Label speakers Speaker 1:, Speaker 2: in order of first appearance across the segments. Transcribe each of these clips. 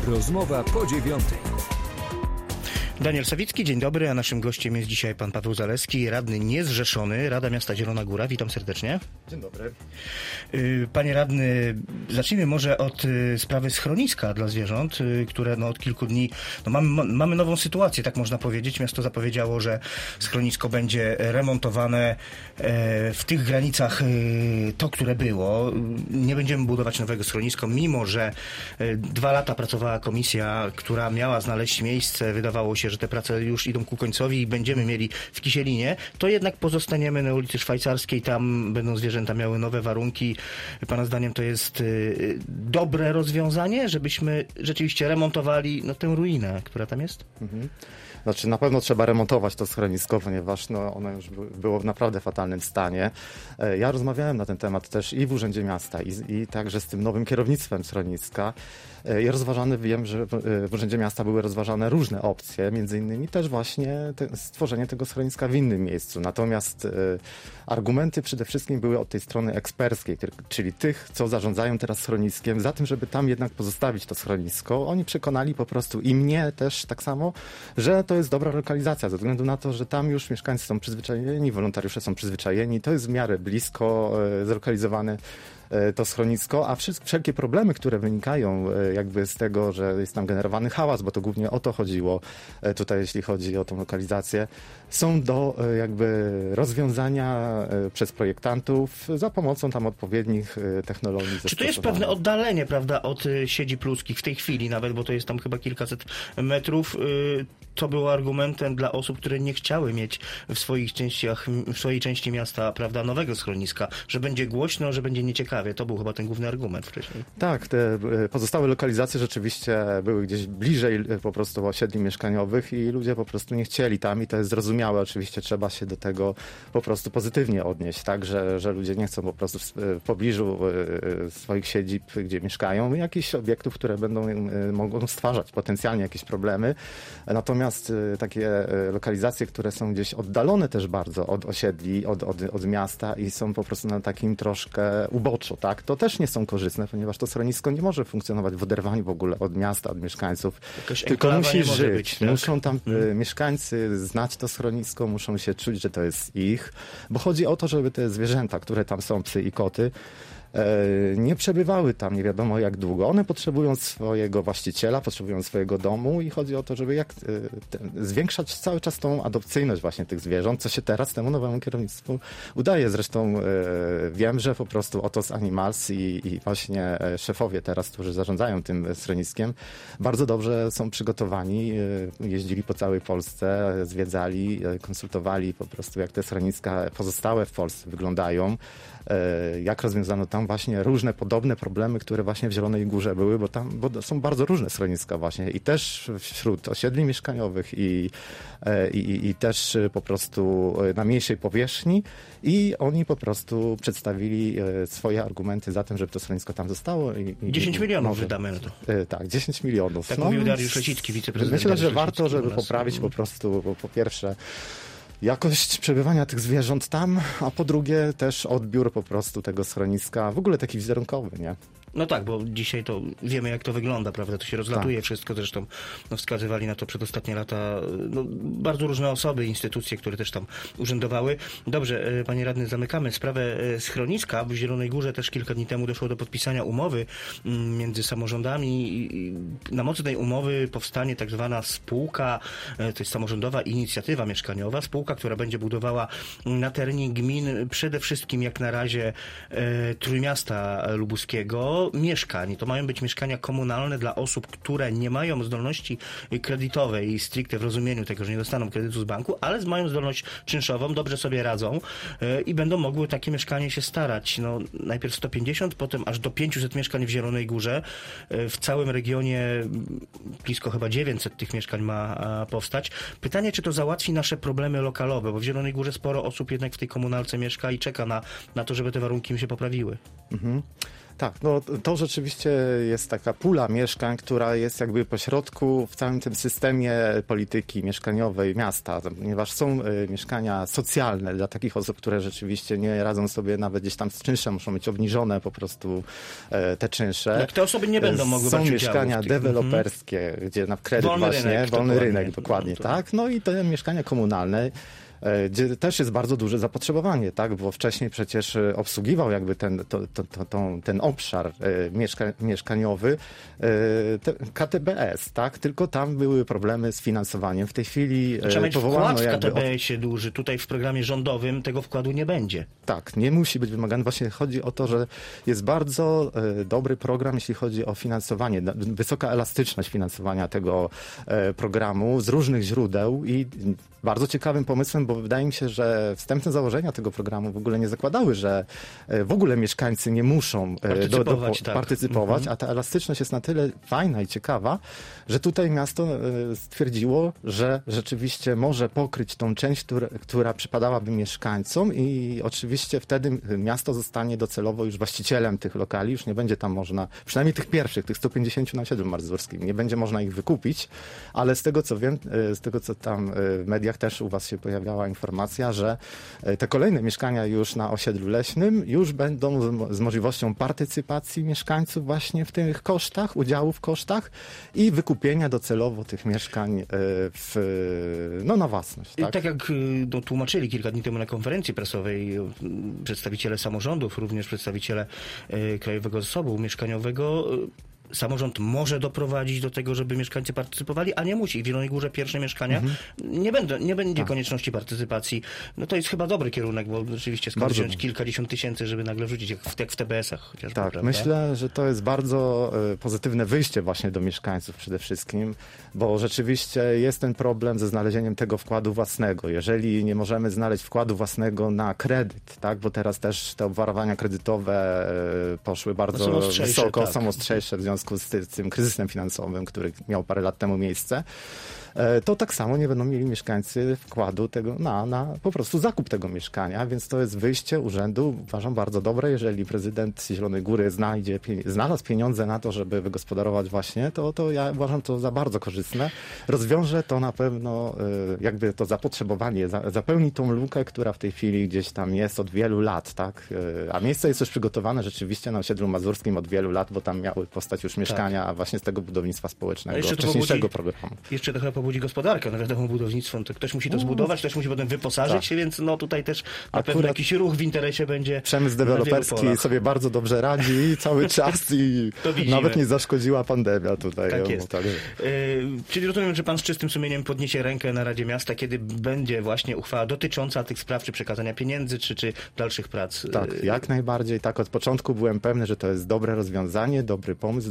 Speaker 1: Rozmowa po 9.
Speaker 2: Daniel Sawicki, dzień dobry, a naszym gościem jest dzisiaj pan Paweł Zaleski, radny niezrzeszony, Rada Miasta Zielona Góra. Witam serdecznie.
Speaker 3: Dzień dobry.
Speaker 2: Panie radny, zacznijmy może od sprawy schroniska dla zwierząt, które od kilku dni, mamy nową sytuację, tak można powiedzieć. Miasto zapowiedziało, że schronisko będzie remontowane w tych granicach, to, które było. Nie będziemy budować nowego schroniska, mimo że 2 lata pracowała komisja, która miała znaleźć miejsce. Wydawało się, że te prace już idą ku końcowi i będziemy mieli w Kisielinie, to jednak pozostaniemy na ulicy Szwajcarskiej, tam będą zwierzęta miały nowe warunki. Pana zdaniem to jest dobre rozwiązanie, żebyśmy rzeczywiście remontowali tę ruinę, która tam jest?
Speaker 3: Znaczy na pewno trzeba remontować to schronisko, ponieważ ono już było w naprawdę fatalnym stanie. Ja rozmawiałem na ten temat też i w Urzędzie Miasta i także z tym nowym kierownictwem schroniska. Wiem, że w Urzędzie Miasta były rozważane różne opcje, między innymi też właśnie stworzenie tego schroniska w innym miejscu. Natomiast argumenty przede wszystkim były od tej strony eksperckiej, czyli tych, co zarządzają teraz schroniskiem, za tym, żeby tam jednak pozostawić to schronisko. Oni przekonali po prostu i mnie też tak samo, że to jest dobra lokalizacja, ze względu na to, że tam już mieszkańcy są przyzwyczajeni, wolontariusze są przyzwyczajeni, to jest w miarę blisko zlokalizowane to schronisko, a wszelkie problemy, które wynikają jakby z tego, że jest tam generowany hałas, bo to głównie o to chodziło tutaj, jeśli chodzi o tą lokalizację, są do jakby rozwiązania przez projektantów za pomocą tam odpowiednich technologii.
Speaker 2: Czy to jest pewne oddalenie, prawda, od siedzib ludzkich w tej chwili nawet, bo to jest tam chyba kilkaset metrów, to było argumentem dla osób, które nie chciały mieć w swojej części miasta, prawda, nowego schroniska, że będzie głośno, że będzie nieciekawie. To był chyba ten główny argument wcześniej.
Speaker 3: Tak, te pozostałe lokalizacje rzeczywiście były gdzieś bliżej po prostu osiedli mieszkaniowych i ludzie po prostu nie chcieli tam i to jest zrozumiałe. Oczywiście trzeba się do tego po prostu pozytywnie odnieść, tak, że ludzie nie chcą po prostu w pobliżu swoich siedzib, gdzie mieszkają, jakichś obiektów, które mogą stwarzać potencjalnie jakieś problemy. Natomiast takie lokalizacje, które są gdzieś oddalone też bardzo od osiedli, od miasta i są po prostu na takim troszkę uboczu, tak, to też nie są korzystne, ponieważ to schronisko nie może funkcjonować w oderwaniu w ogóle od miasta, od mieszkańców, tylko musi żyć. Być, tak? Muszą tam mieszkańcy znać to schronisko, muszą się czuć, że to jest ich, bo chodzi o to, żeby te zwierzęta, które tam są, psy i koty, nie przebywały tam nie wiadomo jak długo. One potrzebują swojego właściciela, potrzebują swojego domu i chodzi o to, żeby zwiększać cały czas tą adopcyjność właśnie tych zwierząt, co się teraz temu nowemu kierownictwu udaje. Zresztą wiem, że po prostu Otos Animals i właśnie szefowie teraz, którzy zarządzają tym schroniskiem, bardzo dobrze są przygotowani. Jeździli po całej Polsce, zwiedzali, konsultowali po prostu jak te schroniska pozostałe w Polsce wyglądają. Jak rozwiązano tam właśnie różne podobne problemy, które właśnie w Zielonej Górze były, bo są bardzo różne schroniska właśnie i też wśród osiedli mieszkaniowych i też po prostu na mniejszej powierzchni i oni po prostu przedstawili swoje argumenty za tym, żeby to schronisko tam zostało.
Speaker 2: 10 milionów wydamy na to.
Speaker 3: Tak, 10 milionów.
Speaker 2: Tak mówił Dariusz Lesicki, wiceprezydent.
Speaker 3: Myślę, że warto, żeby poprawić po prostu, bo po pierwsze jakość przebywania tych zwierząt tam, a po drugie też odbiór po prostu tego schroniska, w ogóle taki wizerunkowy, nie?
Speaker 2: No tak, bo dzisiaj to wiemy, jak to wygląda, prawda? To się rozlatuje wszystko, zresztą wskazywali na to przez ostatnie lata bardzo różne osoby, instytucje, które też tam urzędowały. Dobrze, panie radny, zamykamy sprawę schroniska. W Zielonej Górze też kilka dni temu doszło do podpisania umowy między samorządami i na mocy tej umowy powstanie tak zwana spółka, to jest samorządowa inicjatywa mieszkaniowa, spółka, która będzie budowała na terenie gmin przede wszystkim jak na razie Trójmiasta Lubuskiego mieszkań. To mają być mieszkania komunalne dla osób, które nie mają zdolności kredytowej stricte w rozumieniu tego, że nie dostaną kredytu z banku, ale mają zdolność czynszową, dobrze sobie radzą i będą mogły takie mieszkanie się starać. Najpierw 150, potem aż do 500 mieszkań w Zielonej Górze. W całym regionie blisko chyba 900 tych mieszkań ma powstać. Pytanie, czy to załatwi nasze problemy lokalowe, bo w Zielonej Górze sporo osób jednak w tej komunalce mieszka i czeka na to, żeby te warunki im się poprawiły.
Speaker 3: Tak, no to rzeczywiście jest taka pula mieszkań, która jest jakby pośrodku w całym tym systemie polityki mieszkaniowej miasta, ponieważ są mieszkania socjalne dla takich osób, które rzeczywiście nie radzą sobie nawet gdzieś tam z czynszem, muszą mieć obniżone po prostu te czynsze.
Speaker 2: Jak te osoby nie będą mogły
Speaker 3: Są
Speaker 2: brać
Speaker 3: mieszkania
Speaker 2: udziału w
Speaker 3: deweloperskie, gdzie na kredyt wolny rynek, dokładnie, tak. No i te mieszkania komunalne, gdzie też jest bardzo duże zapotrzebowanie, tak, bo wcześniej przecież obsługiwał jakby ten obszar mieszkaniowy KTBS, tak, tylko tam były problemy z finansowaniem. W tej chwili
Speaker 2: trzeba mieć
Speaker 3: powołano
Speaker 2: wkład w
Speaker 3: jakby
Speaker 2: KTBS-ie duży, tutaj w programie rządowym tego wkładu nie będzie.
Speaker 3: Tak, nie musi być wymagany. Właśnie chodzi o to, że jest bardzo dobry program, jeśli chodzi o finansowanie, wysoka elastyczność finansowania tego programu z różnych źródeł i bardzo ciekawym pomysłem, bo wydaje mi się, że wstępne założenia tego programu w ogóle nie zakładały, że w ogóle mieszkańcy nie muszą partycypować, a ta elastyczność jest na tyle fajna i ciekawa, że tutaj miasto stwierdziło, że rzeczywiście może pokryć tą część, która przypadałaby mieszkańcom i oczywiście wtedy miasto zostanie docelowo już właścicielem tych lokali, już nie będzie tam można, przynajmniej tych pierwszych, tych 150 na osiedlu mazurskim, nie będzie można ich wykupić, ale z tego co wiem, z tego co tam w mediach też u was się pojawiała informacja, że te kolejne mieszkania już na osiedlu leśnym już będą z możliwością partycypacji mieszkańców właśnie w tych kosztach, udziału w kosztach i wykupienia docelowo tych mieszkań na własność. Tak,
Speaker 2: tak jak tłumaczyli kilka dni temu na konferencji prasowej przedstawiciele samorządów, również przedstawiciele Krajowego Zasobu Mieszkaniowego, samorząd może doprowadzić do tego, żeby mieszkańcy partycypowali, a nie musi. W Zielonej Górze pierwsze mieszkania nie będzie konieczności partycypacji. No to jest chyba dobry kierunek, bo rzeczywiście skąd wziąć kilkadziesiąt tysięcy, żeby nagle wrzucić jak w TBS-ach chociażby.
Speaker 3: Tak,
Speaker 2: prawda?
Speaker 3: myślę, że to jest bardzo pozytywne wyjście właśnie do mieszkańców przede wszystkim, bo rzeczywiście jest ten problem ze znalezieniem tego wkładu własnego. Jeżeli nie możemy znaleźć wkładu własnego na kredyt, tak, bo teraz też te obwarowania kredytowe poszły bardzo wysoko, są ostrzejsze w związku z tym kryzysem finansowym, który miał parę lat temu miejsce, to tak samo nie będą mieli mieszkańcy wkładu tego na po prostu zakup tego mieszkania, więc to jest wyjście urzędu, uważam, bardzo dobre. Jeżeli prezydent Zielonej Góry znalazł pieniądze na to, żeby wygospodarować właśnie, to ja uważam to za bardzo korzystne. Rozwiąże to na pewno jakby to zapotrzebowanie, zapełni tą lukę, która w tej chwili gdzieś tam jest od wielu lat, tak? A miejsce jest już przygotowane rzeczywiście na osiedlu mazurskim od wielu lat, bo tam miały powstać już mieszkania właśnie z tego budownictwa społecznego, wcześniejszego programu.
Speaker 2: Jeszcze trochę pobudzi gospodarkę, no wiadomo, budownictwo, to ktoś musi to zbudować, ktoś musi potem wyposażyć się, więc no tutaj też na pewno jakiś ruch w interesie będzie.
Speaker 3: Przemysł deweloperski sobie bardzo dobrze radzi cały czas i nawet nie zaszkodziła pandemia tutaj.
Speaker 2: Tak jest. Czyli rozumiem, że pan z czystym sumieniem podniesie rękę na Radzie Miasta, kiedy będzie właśnie uchwała dotycząca tych spraw, czy przekazania pieniędzy, czy dalszych prac.
Speaker 3: Tak, jak najbardziej. Tak, od początku byłem pewny, że to jest dobre rozwiązanie, dobry pomysł,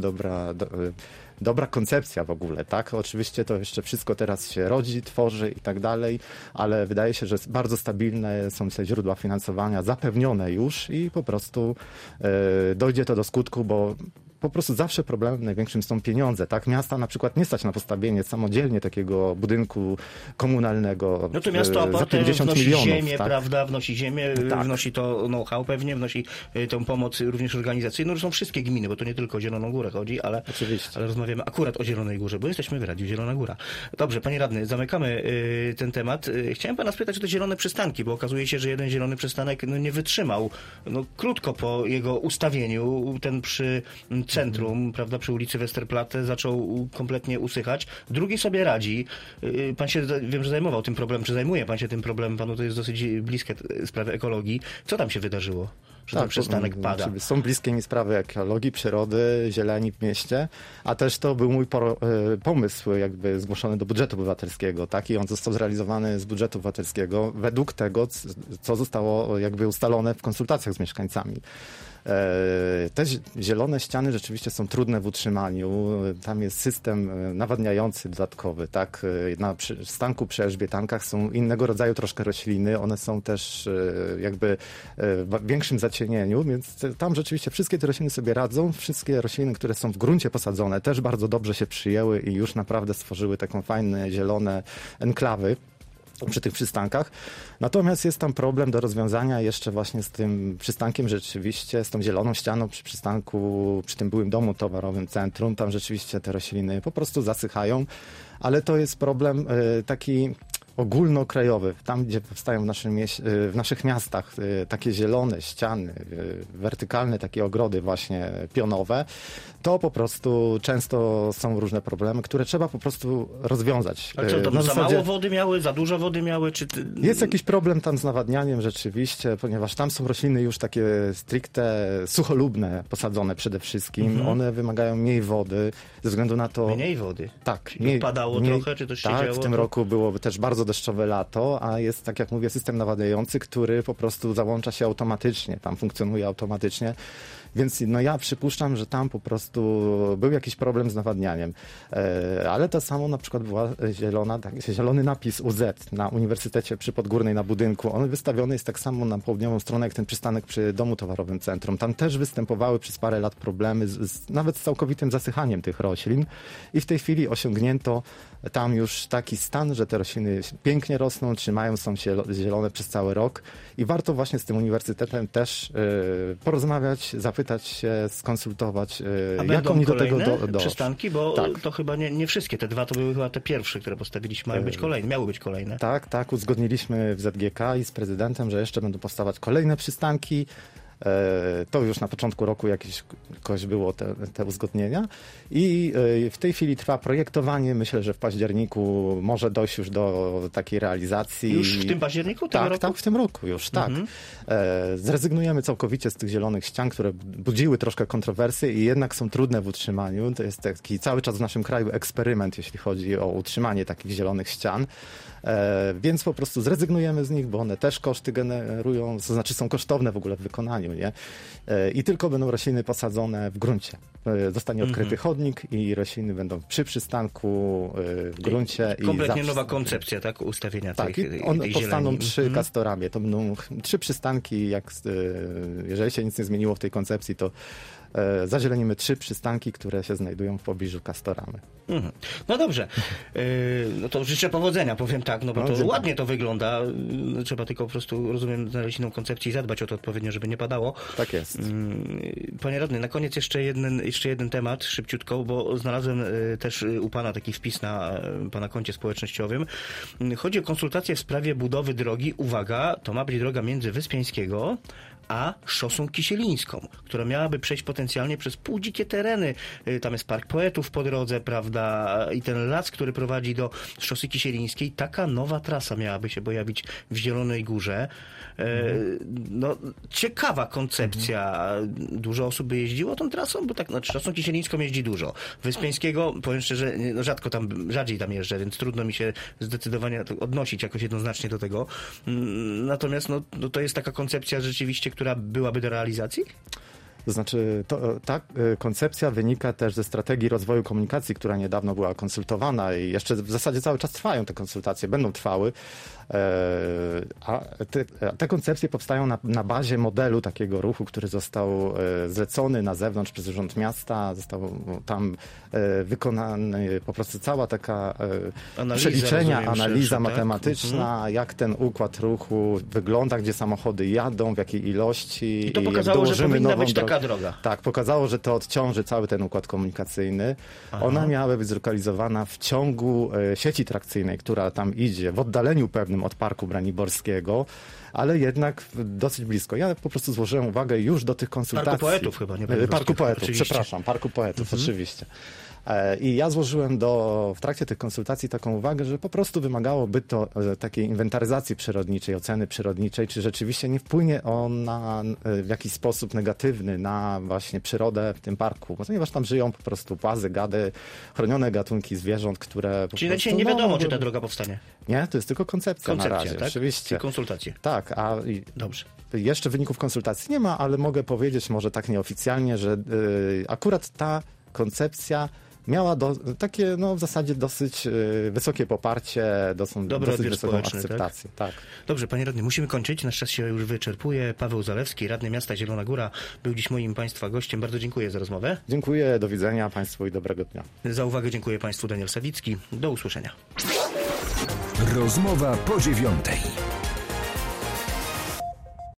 Speaker 3: dobra koncepcja w ogóle, tak? Oczywiście to jeszcze wszystko teraz się rodzi, tworzy i tak dalej, ale wydaje się, że bardzo stabilne są te źródła finansowania zapewnione już i po prostu dojdzie to do skutku, bo po prostu zawsze problemem największym są pieniądze, tak? Miasta na przykład nie stać na postawienie samodzielnie takiego budynku komunalnego
Speaker 2: no to miasto
Speaker 3: za 50
Speaker 2: wnosi
Speaker 3: milionów.
Speaker 2: Ziemię,
Speaker 3: tak?
Speaker 2: prawda? Wnosi ziemię,
Speaker 3: tak.
Speaker 2: Wnosi to know-how pewnie, wnosi tę pomoc również organizacyjną. Są wszystkie gminy, bo to nie tylko o Zieloną Górę chodzi, ale rozmawiamy akurat o Zielonej Górze, bo jesteśmy w Radiu Zielona Góra. Dobrze, panie radny, zamykamy ten temat. Chciałem pana spytać o te zielone przystanki, bo okazuje się, że jeden zielony przystanek nie wytrzymał krótko po jego ustawieniu, ten przy centrum, prawda, przy ulicy Westerplatte zaczął kompletnie usychać. Drugi sobie radzi. Pan się, wiem, że zajmował tym problemem, czy zajmuje pan się tym problemem, panu to jest dosyć bliskie sprawy ekologii. Co tam się wydarzyło, że ten przystanek pada?
Speaker 3: Są bliskie mi sprawy ekologii, przyrody, zieleni w mieście, a też to był mój pomysł jakby zgłoszony do budżetu obywatelskiego, tak? I on został zrealizowany z budżetu obywatelskiego według tego, co zostało jakby ustalone w konsultacjach z mieszkańcami. Te zielone ściany rzeczywiście są trudne w utrzymaniu. Tam jest system nawadniający dodatkowy, tak? Na przystanku przy Elżbietankach są innego rodzaju troszkę rośliny. One są też jakby w większym zacienieniu, więc tam rzeczywiście wszystkie te rośliny sobie radzą. Wszystkie rośliny, które są w gruncie posadzone, też bardzo dobrze się przyjęły i już naprawdę stworzyły taką fajne, zielone enklawy. przy tych przystankach. Natomiast jest tam problem do rozwiązania jeszcze właśnie z tym przystankiem rzeczywiście, z tą zieloną ścianą przy przystanku, przy tym byłym domu towarowym centrum. Tam rzeczywiście te rośliny po prostu zasychają, ale to jest problem taki ogólnokrajowy. Tam, gdzie powstają w naszych miastach takie zielone ściany, wertykalne takie ogrody właśnie pionowe, to po prostu często są różne problemy, które trzeba po prostu rozwiązać.
Speaker 2: A co, tam za mało wody miały, za dużo wody miały?
Speaker 3: Jest jakiś problem tam z nawadnianiem rzeczywiście, ponieważ tam są rośliny już takie stricte sucholubne posadzone przede wszystkim. One wymagają mniej wody ze względu na to...
Speaker 2: Mniej wody?
Speaker 3: Tak.
Speaker 2: Padało trochę, czy coś się działo?
Speaker 3: Tak, w tym roku było też bardzo deszczowe lato, a jest, tak jak mówię, system nawadniający, który po prostu załącza się automatycznie, tam funkcjonuje automatycznie. Więc no ja przypuszczam, że tam po prostu był jakiś problem z nawadnianiem. Ale to samo na przykład była zielony napis UZ na Uniwersytecie przy Podgórnej na budynku. On wystawiony jest tak samo na południową stronę, jak ten przystanek przy domu towarowym centrum. Tam też występowały przez parę lat problemy nawet z całkowitym zasychaniem tych roślin. I w tej chwili osiągnięto tam już taki stan, że te rośliny pięknie rosną, są zielone przez cały rok. I warto właśnie z tym uniwersytetem też porozmawiać, zapytać się, skonsultować, jak oni do tego doszli.
Speaker 2: Przystanki, bo to chyba nie wszystkie. Te dwa to były chyba te pierwsze, które postawiliśmy. Miały być kolejne. Tak.
Speaker 3: Uzgodniliśmy w ZGK i z prezydentem, że jeszcze będą powstawać kolejne przystanki. To już na początku roku jakoś było te uzgodnienia i w tej chwili trwa projektowanie. Myślę, że w październiku może dojść już do takiej realizacji.
Speaker 2: Już w tym październiku?
Speaker 3: Tak, w tym roku już, tak. Zrezygnujemy całkowicie z tych zielonych ścian, które budziły troszkę kontrowersje i jednak są trudne w utrzymaniu. To jest taki cały czas w naszym kraju eksperyment, jeśli chodzi o utrzymanie takich zielonych ścian. Więc po prostu zrezygnujemy z nich, bo one też koszty generują, to znaczy są kosztowne w ogóle w wykonaniu, nie? I tylko będą rośliny posadzone w gruncie. Zostanie odkryty chodnik i rośliny będą przy przystanku w gruncie.
Speaker 2: Kompletnie nowa koncepcja, tak? Ustawienia tej
Speaker 3: powstaną 3 kastorami. To będą 3 przystanki, jeżeli się nic nie zmieniło w tej koncepcji, to zazielenimy 3 przystanki, które się znajdują w pobliżu Kastoramy.
Speaker 2: No dobrze. No to życzę powodzenia, powiem tak, no bo to ładnie to wygląda. Trzeba tylko po prostu, rozumiem, znaleźć inną koncepcję i zadbać o to odpowiednio, żeby nie padało.
Speaker 3: Tak jest.
Speaker 2: Panie radny, na koniec jeszcze jeden temat, szybciutko, bo znalazłem też u pana taki wpis na pana koncie społecznościowym. Chodzi o konsultacje w sprawie budowy drogi. Uwaga, to ma być droga między Wyspiańskiego a Szosą Kisielińską, która miałaby przejść potencjalnie przez półdzikie tereny. Tam jest Park Poetów po drodze, prawda, i ten las, który prowadzi do Szosy Kisielińskiej. Taka nowa trasa miałaby się pojawić w Zielonej Górze. No, ciekawa koncepcja. Dużo osób by jeździło tą trasą, bo tak, znaczy Szosą Kisielińską jeździ dużo. Wyspiańskiego, powiem szczerze, no rzadziej tam jeżdżę, więc trudno mi się zdecydowanie odnosić jakoś jednoznacznie do tego. Natomiast no, to jest taka koncepcja rzeczywiście, która byłaby do realizacji?
Speaker 3: To znaczy, ta koncepcja wynika też ze strategii rozwoju komunikacji, która niedawno była konsultowana i jeszcze w zasadzie cały czas trwają te konsultacje, będą trwały. A te koncepcje powstają na bazie modelu takiego ruchu, który został zlecony na zewnątrz przez Urząd Miasta. Został tam wykonany po prostu cała taka analiza matematyczna, tak? Jak ten układ ruchu wygląda, gdzie samochody jadą, w jakiej ilości.
Speaker 2: I to pokazało, że powinna być taka droga.
Speaker 3: Tak, pokazało, że to odciąży cały ten układ komunikacyjny. Ona miała być zlokalizowana w ciągu sieci trakcyjnej, która tam idzie, w oddaleniu pewnym od Parku Braniborskiego, ale jednak dosyć blisko. Ja po prostu złożyłem uwagę już do tych konsultacji.
Speaker 2: Parku Poetów chyba, nie
Speaker 3: Parku Poetów, przepraszam, Parku Poetów, oczywiście. I ja złożyłem w trakcie tych konsultacji taką uwagę, że po prostu wymagałoby to takiej inwentaryzacji przyrodniczej, oceny przyrodniczej, czy rzeczywiście nie wpłynie ona w jakiś sposób negatywny na właśnie przyrodę w tym parku, ponieważ tam żyją po prostu płazy, gady, chronione gatunki zwierząt, które...
Speaker 2: Czyli dzisiaj nie wiadomo, czy ta droga powstanie?
Speaker 3: Nie, to jest tylko koncepcja na razie,
Speaker 2: tak?
Speaker 3: oczywiście.
Speaker 2: I konsultacje.
Speaker 3: Tak,
Speaker 2: dobrze.
Speaker 3: Jeszcze wyników konsultacji nie ma, ale mogę powiedzieć, może tak nieoficjalnie, że akurat ta koncepcja miała takie w zasadzie dosyć wysokie poparcie, dosyć wysoką akceptację. Tak?
Speaker 2: Dobrze, panie radny, musimy kończyć. Nasz czas się już wyczerpuje. Paweł Zalewski, radny miasta Zielona Góra, był dziś moim państwa gościem. Bardzo dziękuję za rozmowę.
Speaker 3: Dziękuję, do widzenia państwu i dobrego dnia.
Speaker 2: Za uwagę dziękuję państwu. Daniel Sawicki. Do usłyszenia.
Speaker 1: Rozmowa po 9:00.